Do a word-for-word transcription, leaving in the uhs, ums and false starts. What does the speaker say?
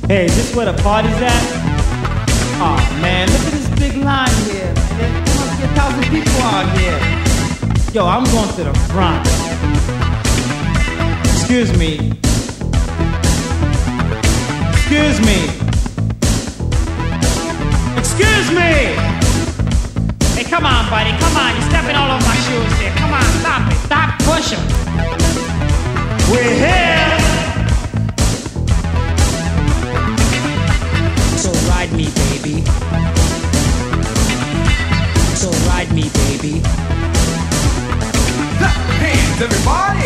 Hey, is this where the party's at? Aw, oh, man, look at this big line here. There must be a thousand people out here. Yo, I'm going to the front. Excuse me. Excuse me. Excuse me! Hey, come on, buddy, come on. You're stepping all over my shoes here. Come on, stop it. Stop pushing. We're here! So ride me, baby. So ride me, baby. Hands, everybody!